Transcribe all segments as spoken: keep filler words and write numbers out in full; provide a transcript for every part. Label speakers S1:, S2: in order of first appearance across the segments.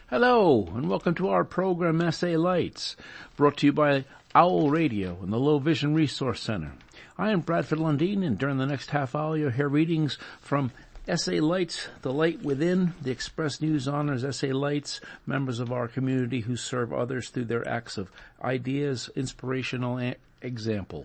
S1: Hello, and welcome to our program S A Lights, brought to you by Owl Radio and the Low Vision Resource Center. I am Bradford Lundeen, and during the next half hour you'll hear readings from S A Lights, The Light Within. The Express News honors S A Lights, members of our community who serve others through their acts of ideas, inspirational a- example.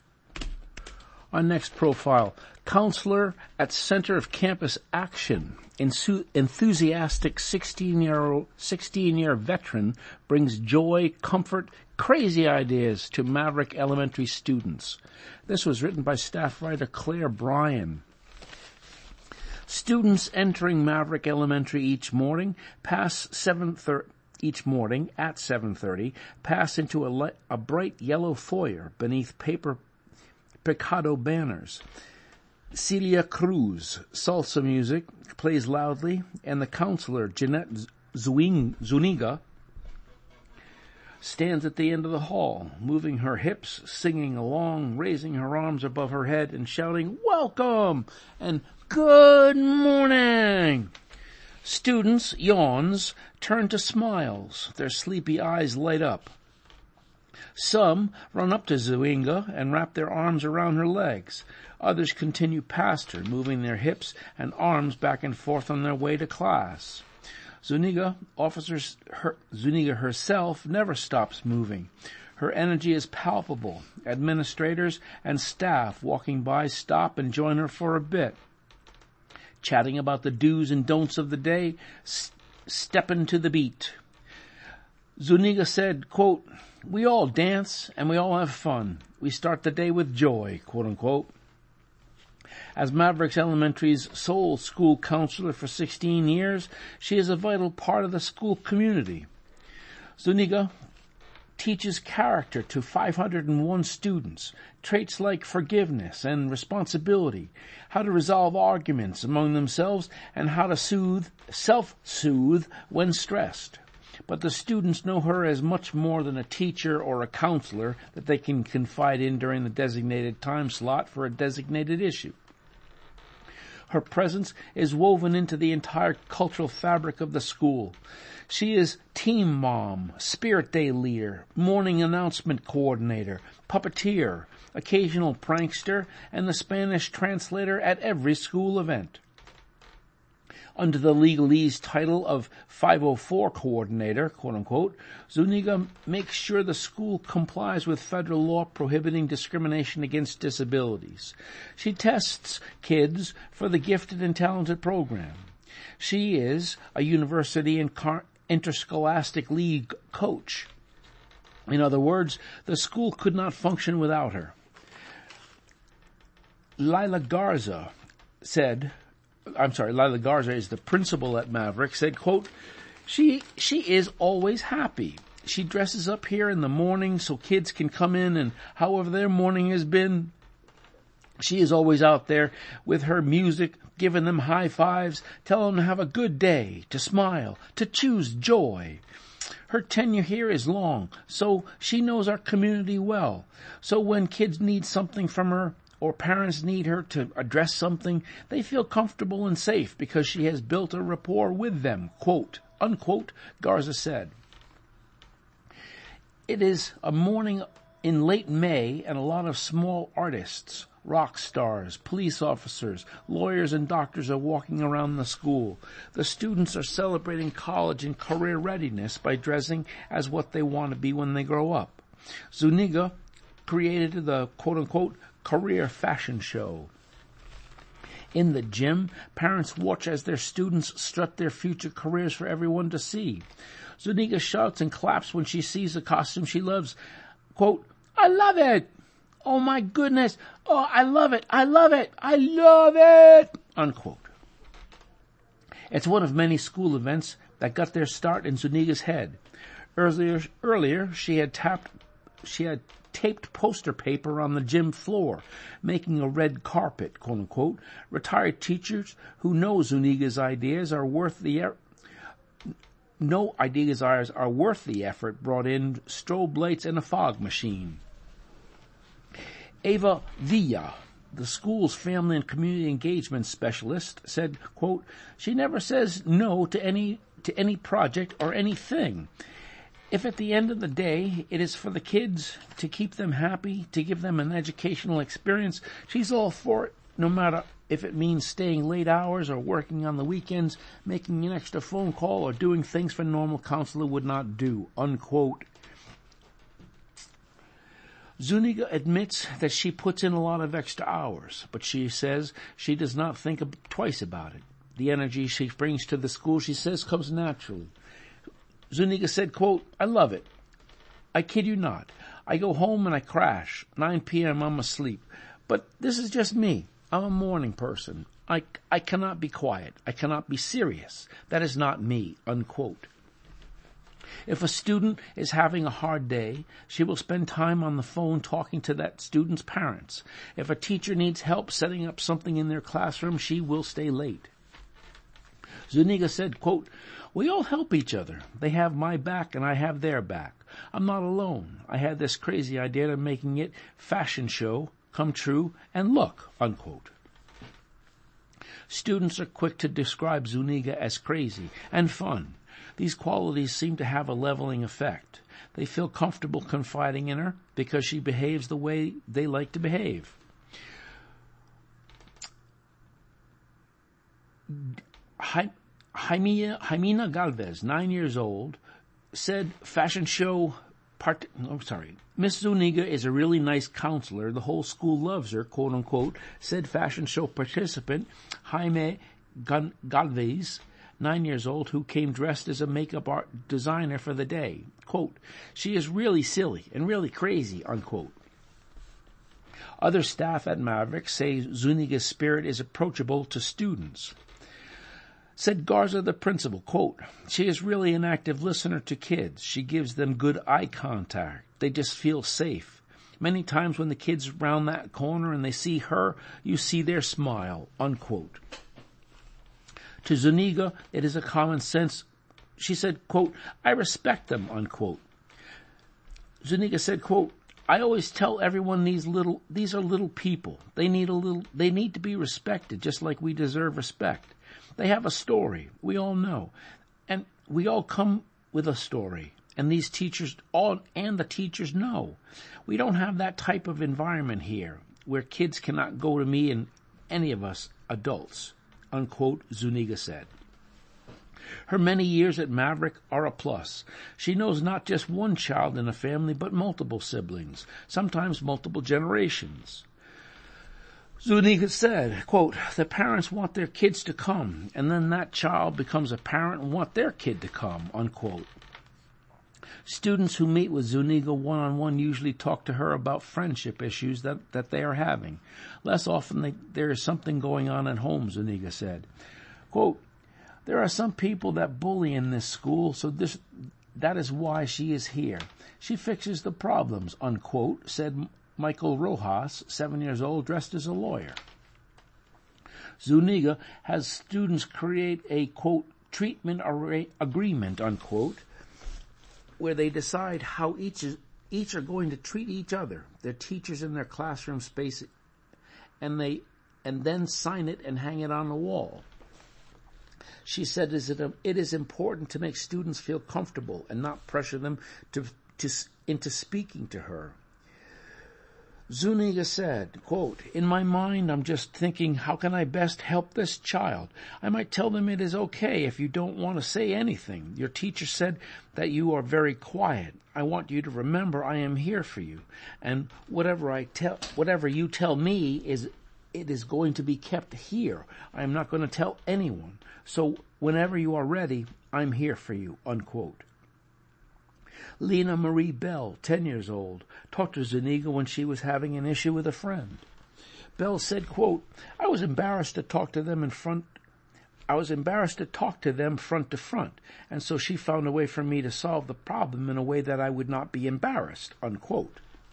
S1: Our next profile, counselor at Center of Campus Action. Enthusiastic sixteen-year sixteen-year veteran brings joy, comfort, crazy ideas to Maverick Elementary students. This was written by staff writer Claire Bryan. Students entering Maverick Elementary each morning pass seven thirty each morning at seven thirty pass into a, light, a bright yellow foyer beneath paper picado banners. Celia Cruz, salsa music, plays loudly, and the counselor, Jeanette Zuing, Zuniga, stands at the end of the hall, moving her hips, singing along, raising her arms above her head, and shouting, "Welcome!" and "Good morning!" Students' yawns turn to smiles. Their sleepy eyes light up. Some run up to Zuinga and wrap their arms around her legs. Others continue past her, moving their hips and arms back and forth on their way to class. Zuniga, officers, her, Zuniga herself never stops moving. Her energy is palpable. Administrators and staff walking by stop and join her for a bit, chatting about the do's and don'ts of the day, s- stepping to the beat. Zuniga said, quote, "We all dance and we all have fun. We start the day with joy," quote unquote. As Mavericks Elementary's sole school counselor for sixteen years, she is a vital part of the school community. Zuniga teaches character to five hundred one students, traits like forgiveness and responsibility, how to resolve arguments among themselves, and how to soothe, self-soothe when stressed. But the students know her as much more than a teacher or a counselor that they can confide in during the designated time slot for a designated issue. Her presence is woven into the entire cultural fabric of the school. She is team mom, spirit day leader, morning announcement coordinator, puppeteer, occasional prankster, and the Spanish translator at every school event. Under the legalese title of five oh four coordinator, quote unquote, Zuniga makes sure the school complies with federal law prohibiting discrimination against disabilities. She tests kids for the gifted and talented program. She is a university and car- interscholastic league coach. In other words, the school could not function without her. Lila Garza said, I'm sorry, Lila Garza is the principal at Maverick, said, quote, she, she is always happy. She dresses up here in the morning so kids can come in, and however their morning has been, she is always out there with her music, giving them high fives, telling them to have a good day, to smile, to choose joy. Her tenure here is long, so she knows our community well. So when kids need something from her, or parents need her to address something, they feel comfortable and safe because she has built a rapport with them, quote, unquote, Garza said. It is a morning in late May, and a lot of small artists, rock stars, police officers, lawyers, and doctors are walking around the school. The students are celebrating college and career readiness by dressing as what they want to be when they grow up. Zuniga created the, quote unquote, career fashion show. In the gym, parents watch as their students strut their future careers for everyone to see. Zuniga shouts and claps when she sees a costume she loves. Quote, "I love it! Oh my goodness! Oh, I love it! I love it! I love it!" Unquote. It's one of many school events that got their start in Zuniga's head. Earlier, earlier she had tapped, she had taped poster paper on the gym floor, making a red carpet, quote unquote. Retired teachers who know Zuniga's ideas are worth the er- no ideas are, are worth the effort brought in strobe lights and a fog machine. Ava Villa, the school's family and community engagement specialist, said, quote, "She never says no to any to any project or anything. If at the end of the day it is for the kids, to keep them happy, to give them an educational experience, she's all for it, no matter if it means staying late hours or working on the weekends, making an extra phone call, or doing things a normal counselor would not do, unquote. Zuniga admits that she puts in a lot of extra hours, but she says she does not think twice about it. The energy she brings to the school, she says, comes naturally. Zuniga said, quote, I love it. I kid you not. I go home and I crash. nine p.m. I'm asleep. But this is just me. I'm a morning person. I, I cannot be quiet. I cannot be serious. That is not me, unquote. If a student is having a hard day, she will spend time on the phone talking to that student's parents. If a teacher needs help setting up something in their classroom, she will stay late. Zuniga said, quote, we all help each other. They have my back and I have their back. I'm not alone. I had this crazy idea of making it fashion show come true and look, unquote. Students are quick to describe Zuniga as crazy and fun. These qualities seem to have a leveling effect. They feel comfortable confiding in her because she behaves the way they like to behave. Hi- Jaimina, Jaimina Galvez, nine years old, said fashion show part, oh, sorry, Miss Zuniga is a really nice counselor. The whole school loves her, quote unquote, said fashion show participant Jaime Galvez, nine years old, who came dressed as a makeup art designer for the day. Quote, she is really silly and really crazy, unquote. Other staff at Maverick say Zuniga's spirit is approachable to students. Said Garza, the principal, quote, she is really an active listener to kids. She gives them good eye contact. They just feel safe. Many times when the kids round that corner and they see her, you see their smile, unquote. To Zuniga, it is a common sense. She said, quote, I respect them, unquote. Zuniga said, quote, I always tell everyone these little, these are little people. They need a little, they need to be respected just like we deserve respect. They have a story. We all know. And we all come with a story. And these teachers, all and the teachers know. We don't have that type of environment here where kids cannot go to me and any of us adults, unquote, Zuniga said. Her many years at Maverick are a plus. She knows not just one child in a family, but multiple siblings, sometimes multiple generations. Zuniga said, quote, the parents want their kids to come, and then that child becomes a parent and want their kid to come, unquote. Students who meet with Zuniga one-on-one usually talk to her about friendship issues that, that they are having. Less often they, there is something going on at home, Zuniga said. Quote, there are some people that bully in this school, so this that is why she is here. She fixes the problems, unquote, said Michael Rojas, seven years old, dressed as a lawyer. Zuniga has students create a, quote, treatment array agreement, unquote, where they decide how each is, each are going to treat each other, their teachers in their classroom space, and they and then sign it and hang it on the wall. She said it is important to make students feel comfortable and not pressure them to, to into speaking to her. Zuniga said, quote, in my mind, I'm just thinking, how can I best help this child? I might tell them it is okay if you don't want to say anything. Your teacher said that you are very quiet. I want you to remember I am here for you. And whatever I tell, whatever you tell me is, it is going to be kept here. I am not going to tell anyone. So whenever you are ready, I'm here for you, unquote. Lena Marie Bell, ten years old, talked to Zuniga when she was having an issue with a friend. Bell said, quote, I was embarrassed to talk to them in front, I was embarrassed to talk to them front to front, and so she found a way for me to solve the problem in a way that I would not be embarrassed, unquote.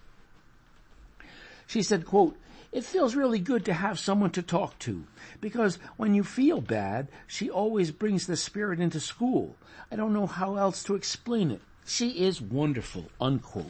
S1: She said, quote, it feels really good to have someone to talk to, because when you feel bad, she always brings the spirit into school. I don't know how else to explain it. She is wonderful, unquote.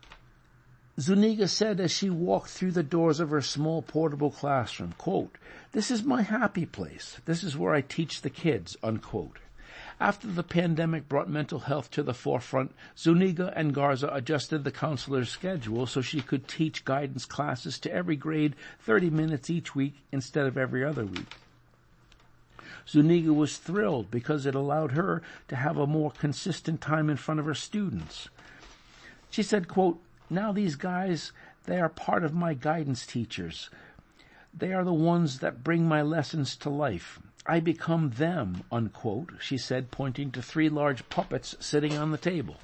S1: Zuniga said as she walked through the doors of her small portable classroom, quote, This is my happy place. This is where I teach the kids, unquote. After the pandemic brought mental health to the forefront, Zuniga and Garza adjusted the counselor's schedule so she could teach guidance classes to every grade thirty minutes each week instead of every other week. Zuniga was thrilled because it allowed her to have a more consistent time in front of her students. She said, quote, now these guys, they are part of my guidance teachers. They are the ones that bring my lessons to life. I become them, unquote, she said, pointing to three large puppets sitting on the table.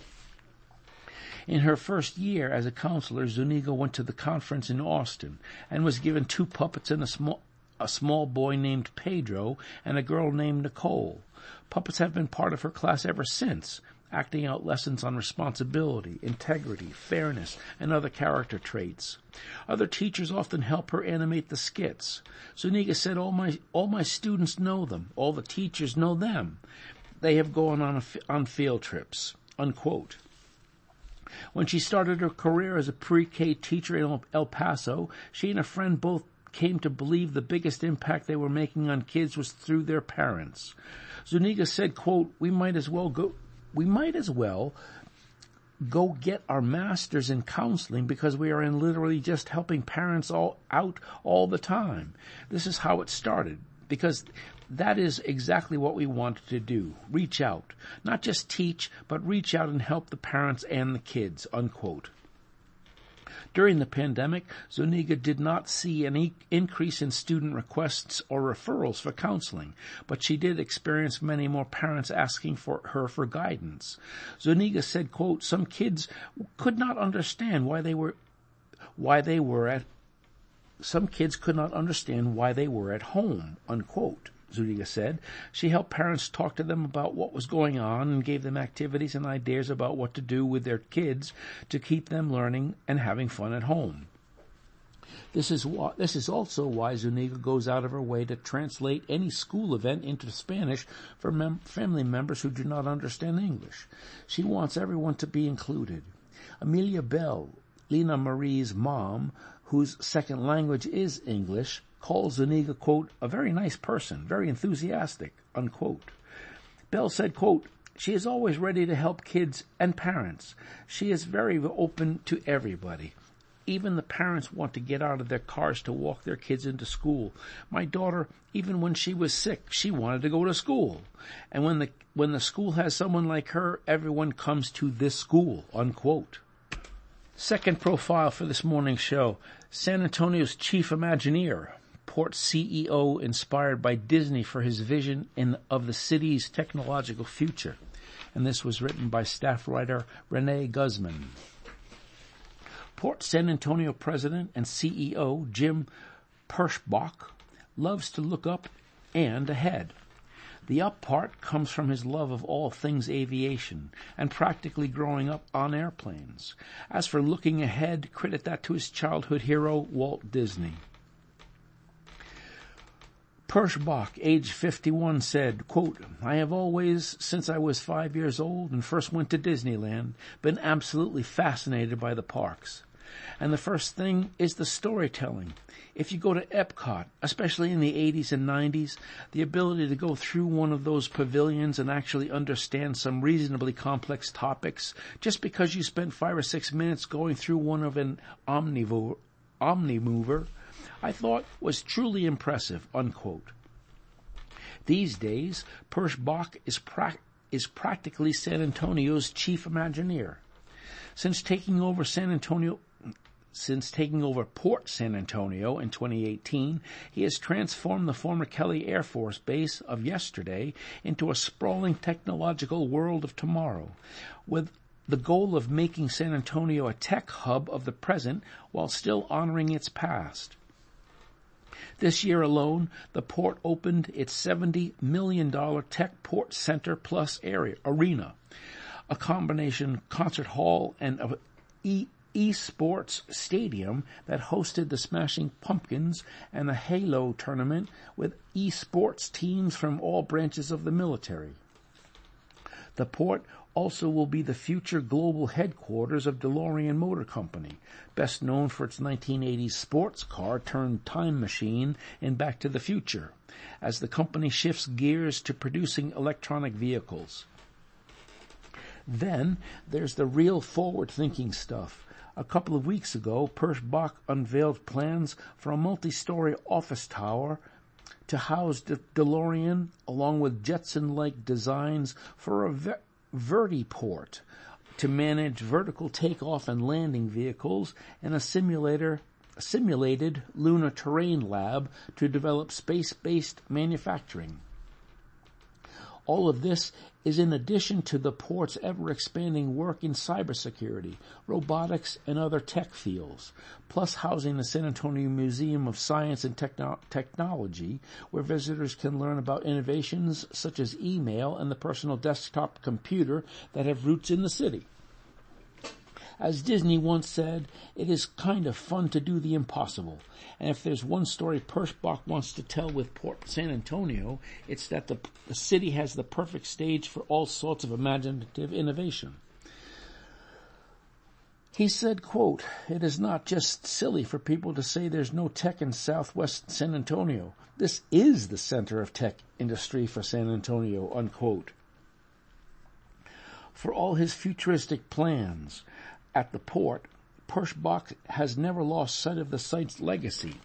S1: In her first year as a counselor, Zuniga went to the conference in Austin and was given two puppets and a small, a small boy named Pedro and a girl named Nicole. Puppets have been part of her class ever since, acting out lessons on responsibility, integrity, fairness, and other character traits. Other teachers often help her animate the skits. Zuniga said, all my, all my students know them. All the teachers know them. They have gone on, a, on field trips, unquote. When she started her career as a pre-K teacher in El Paso, she and a friend both came to believe the biggest impact they were making on kids was through their parents. Zuniga said, quote, we might as well go... We might as well go get our masters in counseling because we are in literally just helping parents all out all the time. This is how it started, because that is exactly what we wanted to do. Reach out. Not just teach, but reach out and help the parents and the kids, unquote. During the pandemic, Zuniga did not see an increase in student requests or referrals for counseling, but she did experience many more parents asking for her for guidance. Zuniga said, quote, some kids could not understand why they were, why they were at, some kids could not understand why they were at home, unquote. Zuniga said. She helped parents talk to them about what was going on and gave them activities and ideas about what to do with their kids to keep them learning and having fun at home. This is why, this is also why Zuniga goes out of her way to translate any school event into Spanish for mem- family members who do not understand English. She wants everyone to be included. Amelia Bell, Lena Marie's mom, whose second language is English, calls Zuniga, quote, a very nice person, very enthusiastic, unquote. Bell said, quote, she is always ready to help kids and parents. She is very open to everybody. Even the parents want to get out of their cars to walk their kids into school. My daughter, even when she was sick, she wanted to go to school. And when the, when the school has someone like her, everyone comes to this school, unquote. Second profile for this morning's show, San Antonio's chief Imagineer. Port C E O inspired by Disney for his vision in, of the city's technological future. And this was written by staff writer Renee Guzman. Port San Antonio president and C E O Jim Perschbach loves to look up and ahead. The up part comes from his love of all things aviation and practically growing up on airplanes. As for looking ahead, credit that to his childhood hero, Walt Disney. Perschbach, age fifty-one, said, quote, I have always, since I was five years old and first went to Disneyland, been absolutely fascinated by the parks. And the first thing is the storytelling. If you go to Epcot, especially in the eighties and nineties, the ability to go through one of those pavilions and actually understand some reasonably complex topics just because you spent five or six minutes going through one of an omnivore, omnimover, I thought was truly impressive, unquote. These days, Perschbach is, pra- is practically San Antonio's chief Imagineer. Since taking over San Antonio, since taking over Port San Antonio in twenty eighteen, he has transformed the former Kelly Air Force Base of yesterday into a sprawling technological world of tomorrow, with the goal of making San Antonio a tech hub of the present while still honoring its past. This year alone, the port opened its seventy million dollars Tech Port Center Plus area arena, a combination concert hall and of e- esports stadium that hosted the Smashing Pumpkins and a Halo tournament with esports teams from all branches of the military. The port also will be the future global headquarters of DeLorean Motor Company, best known for its nineteen eighties sports car turned time machine in Back to the Future, as the company shifts gears to producing electronic vehicles. Then there's the real forward-thinking stuff. A couple of weeks ago, Persch-Bach unveiled plans for a multi-story office tower to house the DeLorean, along with Jetson-like designs for a ve- vertiport to manage vertical takeoff and landing vehicles, and a simulator, a simulated lunar terrain lab to develop space-based manufacturing. All of this is in addition to the port's ever-expanding work in cybersecurity, robotics, and other tech fields, plus housing the San Antonio Museum of Science and Techno- Technology, where visitors can learn about innovations such as email and the personal desktop computer that have roots in the city. As Disney once said, it is kind of fun to do the impossible. And if there's one story Persch-Bach wants to tell with Port San Antonio, it's that the, the city has the perfect stage for all sorts of imaginative innovation. He said, quote, "It is not just silly for people to say there's no tech in southwest San Antonio. This is the center of tech industry for San Antonio," unquote. For all his futuristic plans at the port, Persch-Bach has never lost sight of the site's legacy.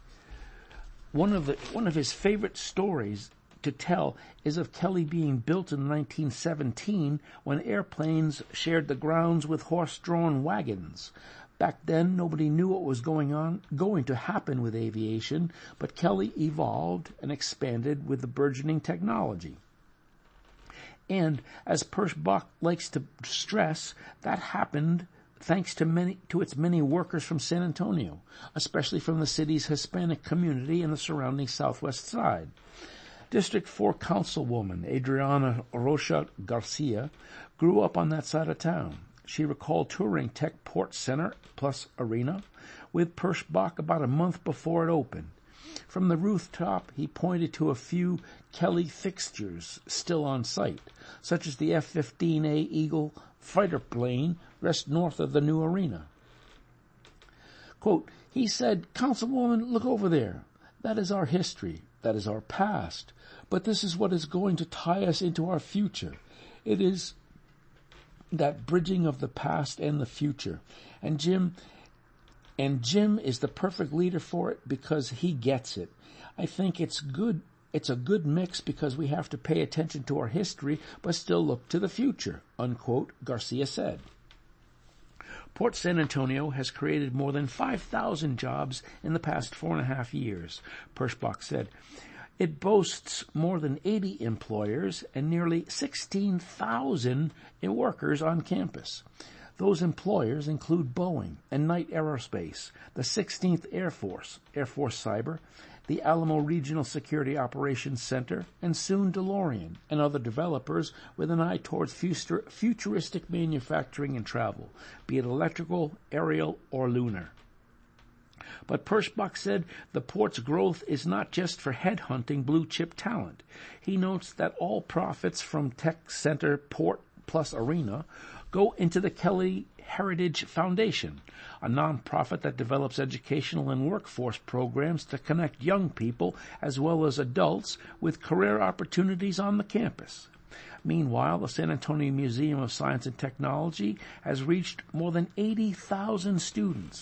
S1: One of the one of his favorite stories to tell is of Kelly being built in nineteen seventeen when airplanes shared the grounds with horse-drawn wagons. Back then, nobody knew what was going on, going to happen with aviation, but Kelly evolved and expanded with the burgeoning technology. And as Persch-Bach likes to stress, that happened thanks to many to its many workers from San Antonio, especially from the city's Hispanic community and the surrounding southwest side. District four Councilwoman Adriana Rocha Garcia grew up on that side of town. She recalled touring Tech Port Center plus Arena with Persch-Bach about a month before it opened. From the rooftop, he pointed to a few Kelly fixtures still on site, such as the F fifteen A Eagle fighter plane rest north of the new arena. Quote, he said, "Councilwoman, look over there. That is our history. That is our past. But this is what is going to tie us into our future. It is that bridging of the past and the future. And Jim, and Jim is the perfect leader for it because he gets it. I think it's good. It's a good mix because we have to pay attention to our history but still look to the future," unquote, Garcia said. Port San Antonio has created more than five thousand jobs in the past four and a half years, Persch-Bach said. It boasts more than eighty employers and nearly sixteen thousand workers on campus. Those employers include Boeing and Knight Aerospace, the sixteenth Air Force, Air Force Cyber, the Alamo Regional Security Operations Center, and soon DeLorean and other developers with an eye towards future, futuristic manufacturing and travel, be it electrical, aerial, or lunar. But Persch-Bach said the port's growth is not just for headhunting blue-chip talent. He notes that all profits from Tech Center Port plus Arena go into the Kelly Heritage Foundation, a nonprofit that develops educational and workforce programs to connect young people as well as adults with career opportunities on the campus. Meanwhile, the San Antonio Museum of Science and Technology has reached more than eighty thousand students.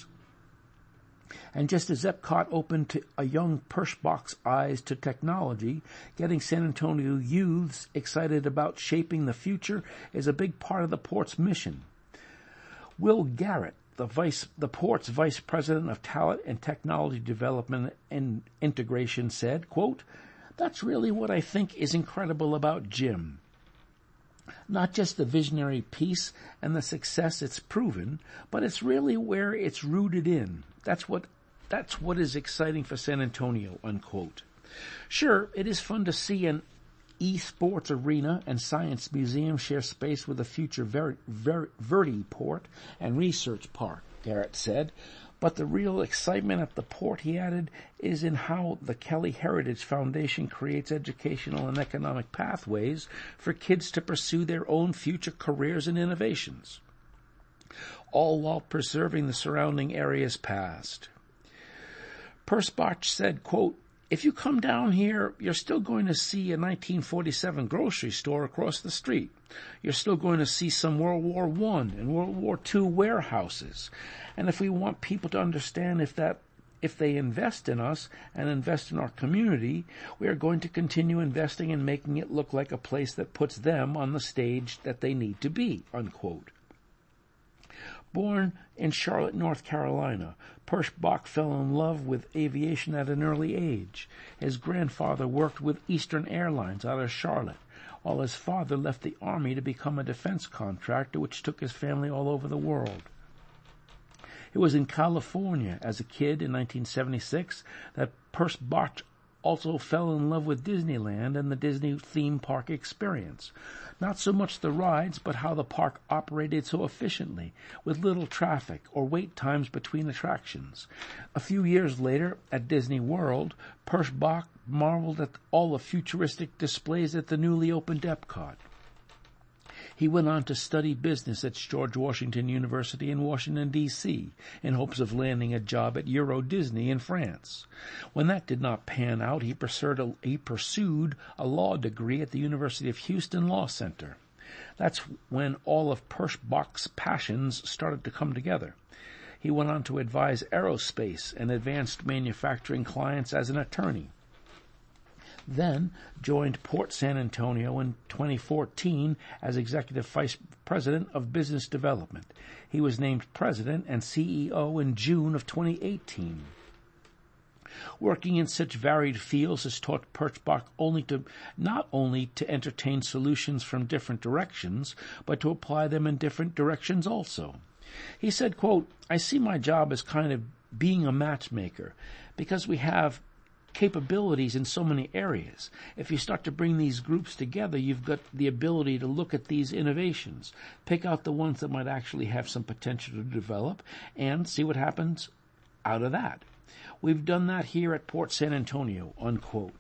S1: And just as Epcot opened to a young Persch-Bach's eyes to technology, getting San Antonio youths excited about shaping the future is a big part of the port's mission. Will Garrett, the vice, the port's vice president of talent and technology development and integration, said, quote, "That's really what I think is incredible about Jim. Not just the visionary piece and the success it's proven, but it's really where it's rooted in. That's what that's what is exciting for San Antonio," unquote. Sure, it is fun to see an esports arena and science museum share space with a future ver- ver- vertiport and research park, Garrett said, But the real excitement at the port, he added, is in how the Kelly Heritage Foundation creates educational and economic pathways for kids to pursue their own future careers and innovations, all while preserving the surrounding area's past. Persbach said, quote, "If you come down here, you're still going to see a nineteen forty-seven grocery store across the street. You're still going to see some World War One and World War Two warehouses. And if we want people to understand if that if they invest in us and invest in our community, we are going to continue investing and making it look like a place that puts them on the stage that they need to be," unquote. Born in Charlotte, North Carolina, Persbach fell in love with aviation at an early age. His grandfather worked with Eastern Airlines out of Charlotte, while his father left the Army to become a defense contractor, which took his family all over the world. It was in California as a kid in nineteen seventy-six that Persbach also fell in love with Disneyland and the Disney theme park experience. Not so much the rides, but how the park operated so efficiently, with little traffic or wait times between attractions. A few years later, at Disney World, Persbach marveled at all the futuristic displays at the newly opened Epcot. He went on to study business at George Washington University in Washington, D C, in hopes of landing a job at Euro Disney in France. When that did not pan out, he pursued a, he pursued a law degree at the University of Houston Law Center. That's when all of Persbach's passions started to come together. He went on to advise aerospace and advanced manufacturing clients as an attorney. Then joined Port San Antonio in twenty fourteen as Executive Vice President of Business Development. He was named President and C E O in June of twenty eighteen. Working in such varied fields has taught Persbach only to, not only to entertain solutions from different directions, but to apply them in different directions also. He said, quote, "I see my job as kind of being a matchmaker, because we have capabilities in so many areas. If you start to bring these groups together, you've got the ability to look at these innovations, pick out the ones that might actually have some potential to develop, and see what happens out of that. We've done that here at Port San Antonio," unquote.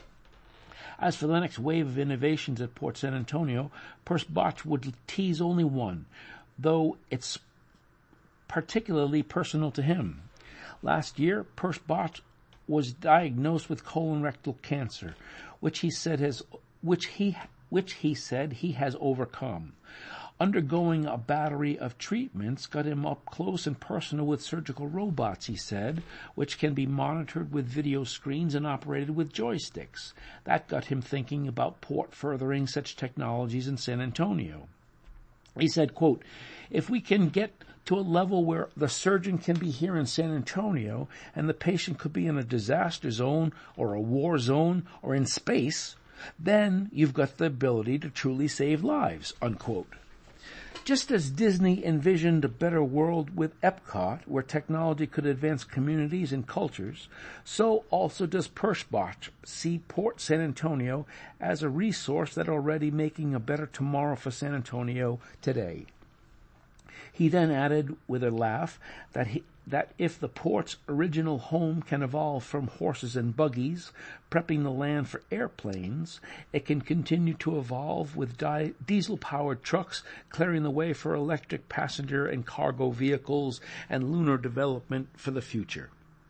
S1: As for the next wave of innovations at Port San Antonio, Persbach would tease only one, though it's particularly personal to him. Last year, Persbach was diagnosed with colorectal cancer, which he said has, which he, which he said he has overcome. Undergoing a battery of treatments got him up close and personal with surgical robots, he said, which can be monitored with video screens and operated with joysticks. That got him thinking about Port furthering such technologies in San Antonio. He said, quote, "If we can get to a level where the surgeon can be here in San Antonio and the patient could be in a disaster zone or a war zone or in space, then you've got the ability to truly save lives," unquote. Just as Disney envisioned a better world with Epcot, where technology could advance communities and cultures, so also does Persbach see Port San Antonio as a resource that already making a better tomorrow for San Antonio today. He then added with a laugh that he, that if the port's original home can evolve from horses and buggies, prepping the land for airplanes, it can continue to evolve with di- diesel-powered trucks, clearing the way for electric passenger and cargo vehicles and lunar development for the future.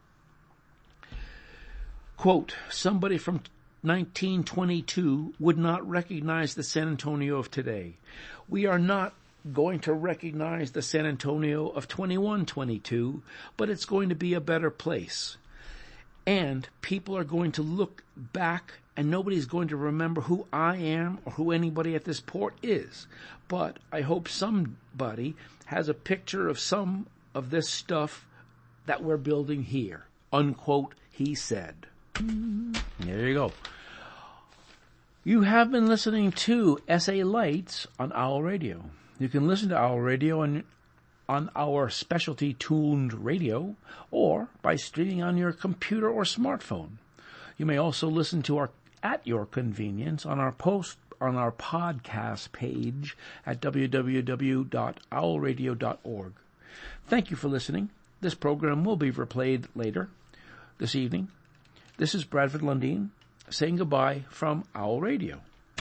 S1: Quote, "Somebody from nineteen twenty-two would not recognize the San Antonio of today. We are not going to recognize the San Antonio of twenty-one twenty-two, but it's going to be a better place. And people are going to look back and nobody's going to remember who I am or who anybody at this port is. But I hope somebody has a picture of some of this stuff that we're building here," unquote, he said. There you go. You have been listening to S A Lights on Owl Radio. You can listen to Owl Radio on, on our specialty tuned radio or by streaming on your computer or smartphone. You may also listen to our at your convenience on our post on our podcast page at w w w dot owl radio dot org. Thank you for listening. This program will be replayed later this evening. This is Bradford Lundeen saying goodbye from Owl Radio.